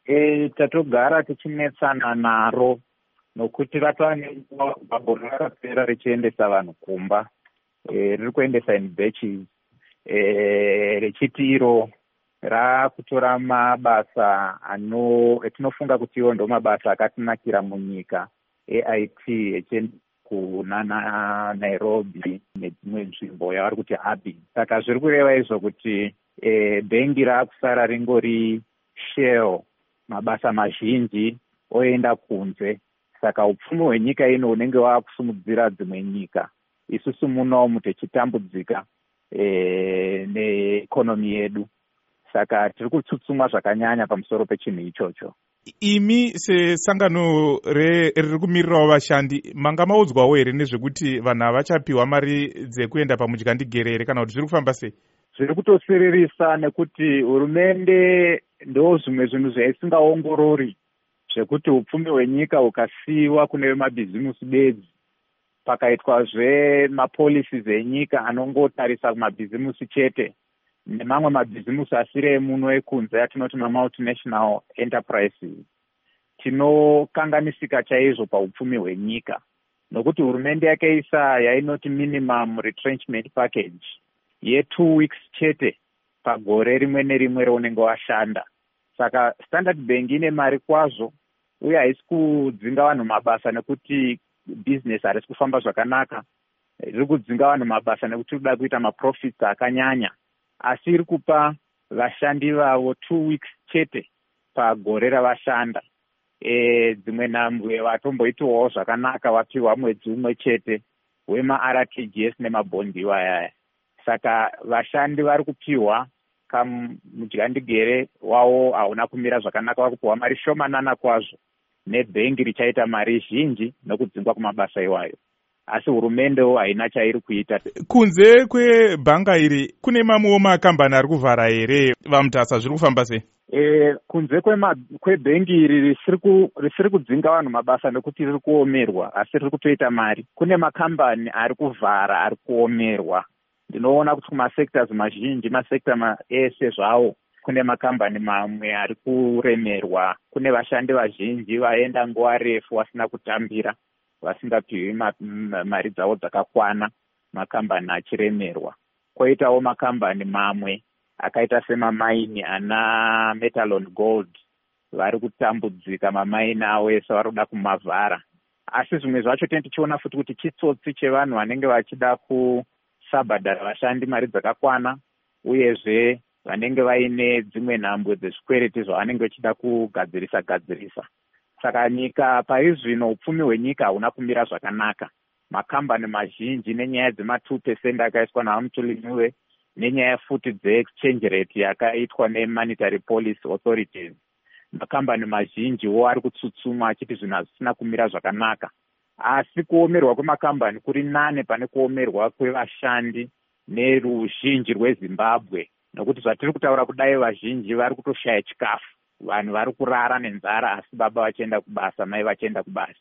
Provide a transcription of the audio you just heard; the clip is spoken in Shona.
Tatogara tichinetsana naro nokuti ratova nenguva kubva gore rakapera richiendesa vanhu kumba. Riri kuendesa in batches. Richiti iro raakutora mabasa etinofunga kuti iwo ndo mabasa akatinakira munyika eIT echienda kunana Nairobi nedzimwe nzvimbo yavari kuti habi. Saka zviri kureva izvo kuti bhengi raakusara ringori shell, mabasa mazhinji oenda kunze. Saka upfumi hwenyika ino hunenge waakusimudzira dzimwe nyika. Isusu munomu tichitambudzika neekonomi yedu. Saka tiri kutsutsumwa zvakanyanya pamusoro pechinhu ichocho. Imi sesangano riri kumirirawo vashandi, manga maudzwawo here nezvekuti vanhu havachapiwa mari dzekuenda pamudyandigerere kana kuti zviri kufamba sei? Zviri kutosiririsa nekuti hurumende ndo zvimwe zvinhu zvaisingaongorori, zvekuti upfumi hwenyika hukasiyiwa kune vemabhizimusi bedzi, pakaitwazve mapolicies enyika anongotarisa kumabhizimusi chete nemamwe mabhizimusi asiri emuno ekunze atinoti mamultinational enterprises. Tinokanganisika chaizvo paupfumi hwenyika nokuti hurumende yakaisa yainoti minimum retrenchment package ye2 weeks chete pagore rimwe nerimwe raunenge washanda. Saka Standard Bank ine mari kwazvo uye haisi kudzinga vanhu mabasa nekuti business harisi kufamba zvakanaka. Riri kudzinga vanhu mabasa nekuti rikuda kuita maprofits akanyanya, asi iri kupa vashandi vavo 2 weeks chete pagore ravashanda. Dzimwe nhambwe vatomboitiwawo zvakanaka, vapiwa mwedzi umwe chete wemaRTGS nemabhondiwa yaya. Saka vashandi vari kupiwa kamudyandigere wavo hauna kumira zvakanaka, vari kupiwa mari shomanana kwazvo, nebhengi richaita mari zhinji nokudzingwa kumabasa iwayo. Asi hurumendewo haina chairi kuita. Kunze kwebhanga iri kune mamwewo makambani ari kuvhara here vamutasa, zviri kufamba sei? Kunze kwebhengi iri risiri kudzinga vanhu mabasa nekuti riri kuomerwa, asi riri kutoita mari. Kune makambani ari kuvhara, ari kuomerwa. Ndinoona kuti kumasectors mazhinji, masekta ese zvawo, kune makambani mamwe ari kuremerwa. Kune vashandi vazhinji vaenda nguva refu vasina kutambira, vasingapiwi mari dzavo dzakakwana, makambani achiremerwa. Koitawo makambani mamwe akaita semamaini ana Metalon Gold, vari kutambudzika, mamaini avo ese vari kuda kumavhara. Asi zvimwe zvacho tichiona futi kuti chitsotsi chevanhu vanenge vachida kusabhadhara vashandi mari dzakakwana, uyezve vanenge vaine dzimwe nhambwe dzezvikwereti zvavanenge vachida kugadzirisa. Saka nyika pari zvino upfumi hwenyika hauna kumira zvakanaka. Makambani mazhinji nenyaya dzema2% akaiswa naMuthulimuve, nenyaya futi dzeexchange rate yakaitwa nemonetary policy authorities, makambani mazhinjiwo ari kutsutsumwa achiti zvinhu hazvisina kumira zvakanaka. Asi kuomerwa kwemakambani kuri nane pane kuomerwa kwevashandi neruzhinji rweZimbabwe, nokuti zvatiri kutaura kudai vazhinji vari kutoshaya chikafu. Vanhu vari kurara nenzara, asi baba vachienda kubasa, mai vachienda kubasa.